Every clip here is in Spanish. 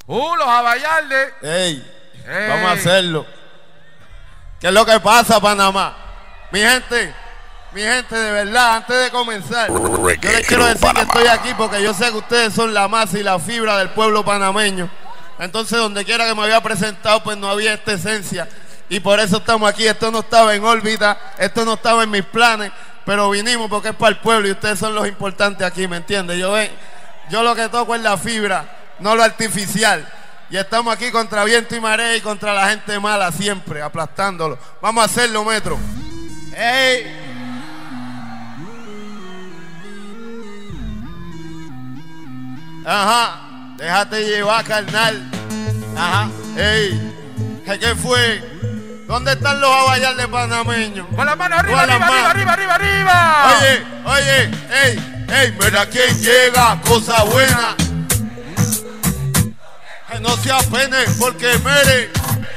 Los Abayalde. Ey, vamos a hacerlo. ¿Qué es lo que pasa, Panamá? Mi gente, de verdad, antes de comenzar, yo les quiero decir que estoy aquí porque yo sé que ustedes son la masa y la fibra del pueblo panameño. Entonces, donde quiera que me había presentado, pues no había esta esencia. Y por eso estamos aquí. Esto no estaba en órbita, esto no estaba en mis planes, pero vinimos porque es para el pueblo y ustedes son los importantes aquí, ¿me entiendes? Yo lo que toco es la fibra, no lo artificial. Y estamos aquí contra viento y marea y contra la gente mala siempre, aplastándolo. Vamos a hacerlo, Metro. ¡Ey! Ajá, déjate llevar, carnal. Ajá, ey, ¿qué fue? ¿Dónde están los Abayalde panameños? Con las manos arriba, arriba. Oye, ey, mira quién llega, cosa buena. Que no se apene porque mere.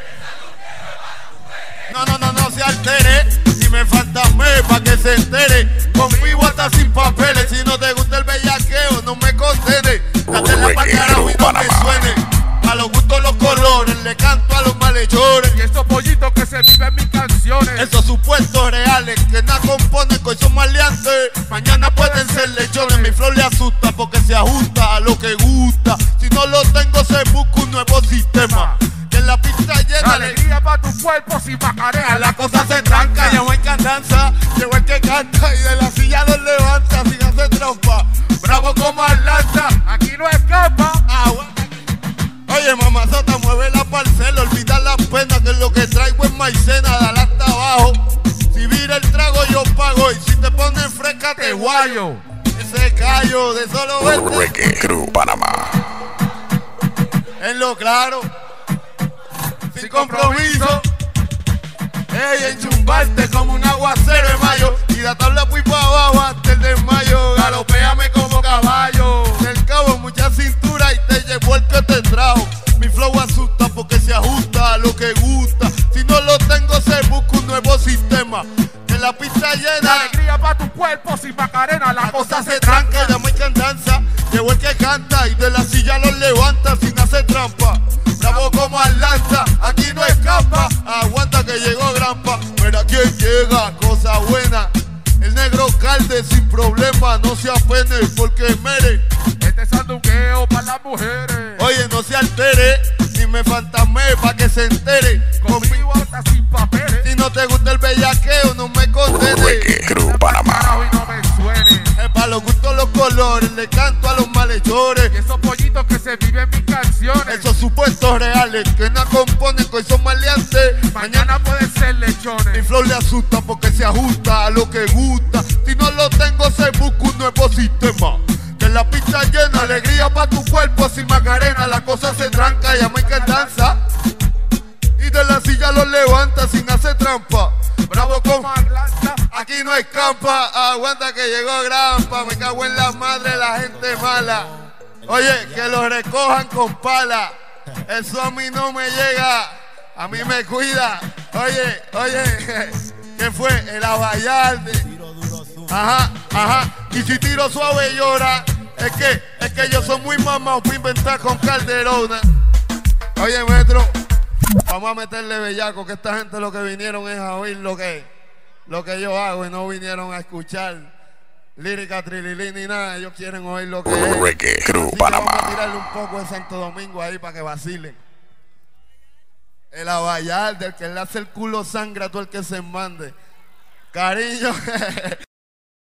No se altere. Si me fantasme pa' que se entere. Conmigo hasta sin papeles. Si no te gusta el bellaqueo, no me condenes. Dátela pa' carajo y no me suene. A los gustos los colores, le canto a los malhechores. Y estos pollitos que se viven en mis canciones. Esos supuestos reales que nada componen, que hoy son maleantes. Mañana pueden ser lechones. Mi flow le asusta porque se ajusta a lo que gusta. Si no lo tengo, se busca un nuevo sistema. Que en la pista llena alegría para tu cuerpo sin Macarena. La cosa se tranca, ya no hay candanza. Llegó el que canta y de la silla los levanta sin hacer trampa. Bravo como Atlanta, aquí no escapa. Oye, mamazota, mueve la parcela, olvida las penas, que lo que traigo es maicena, dale hasta abajo. Si vira el trago yo pago y si te pones fresca te guayo. Ese callo de solo verte. Reggae Crew Panamá. En lo claro, sin compromiso. Ey, enchumbarte como un aguacero de mayo y da tabla pues para abajo hasta el desmayo. Galopéame como caballo. Del cabo mucha cintura y te llevo el que te trajo. Mi flow asusta porque se ajusta a lo que gusta. Si no lo tengo se busca un nuevo sistema. Que la pista llena. La alegría para tu cuerpo sin Macarena. La cosa se tranca, ya no hay candanza. Llegó el que canta y de la silla los levanta sin hacer trampa. Bravo como Atlanta, aquí no escapa. Aguanta que llegó Grampa. Mira quién llega, cosa buena. El negro calde sin problema, no se apene porque mere. Este sandungueo para las mujeres. Oye, no se altere, ni me fantasme pa' que se entere. Conmigo hasta sin papeles. Si no te gusta el bellaqueo, no me condenes. Reggae Crew Panamá. Y no me suene. Pa' los gustos los colores, le canto a los malhechores. Y esos pollitos que se viven en mis canciones. Esos supuestos reales que no componen, que hoy son maleantes. Mañana pueden ser lechones. Mi flow le asusta porque se ajusta a lo que gusta. Si no lo tengo, se busca un nuevo sistema. Que la pista llena, alegría para tu cuerpo sin Macarena. La cosa se tranca, ya no hay candanza. Y de la silla los levanta sin hacer trampa. Bravo con Atlanta, aquí no escampa. Aguanta que llegó Grampa. Me cago en la madre la gente mala. Oye, que lo recojan con pala. Eso a mí no me llega. A mí me cuida. Oye, ¿qué fue? El Abayalde. Ajá. Y si tiro suave llora. Es que yo soy muy mamado para inventar con Calderona. Oye, Metro, vamos a meterle bellaco, que esta gente lo que vinieron es a oír lo que yo hago y no vinieron a escuchar lírica, trililín ni nada. Ellos quieren oír lo que es. Reggae Crew Así que Panamá. vamos a tirarle un poco de Santo Domingo ahí para que vacilen. El Abayalde, el que le hace el culo sangra a todo el que se mande. Cariño.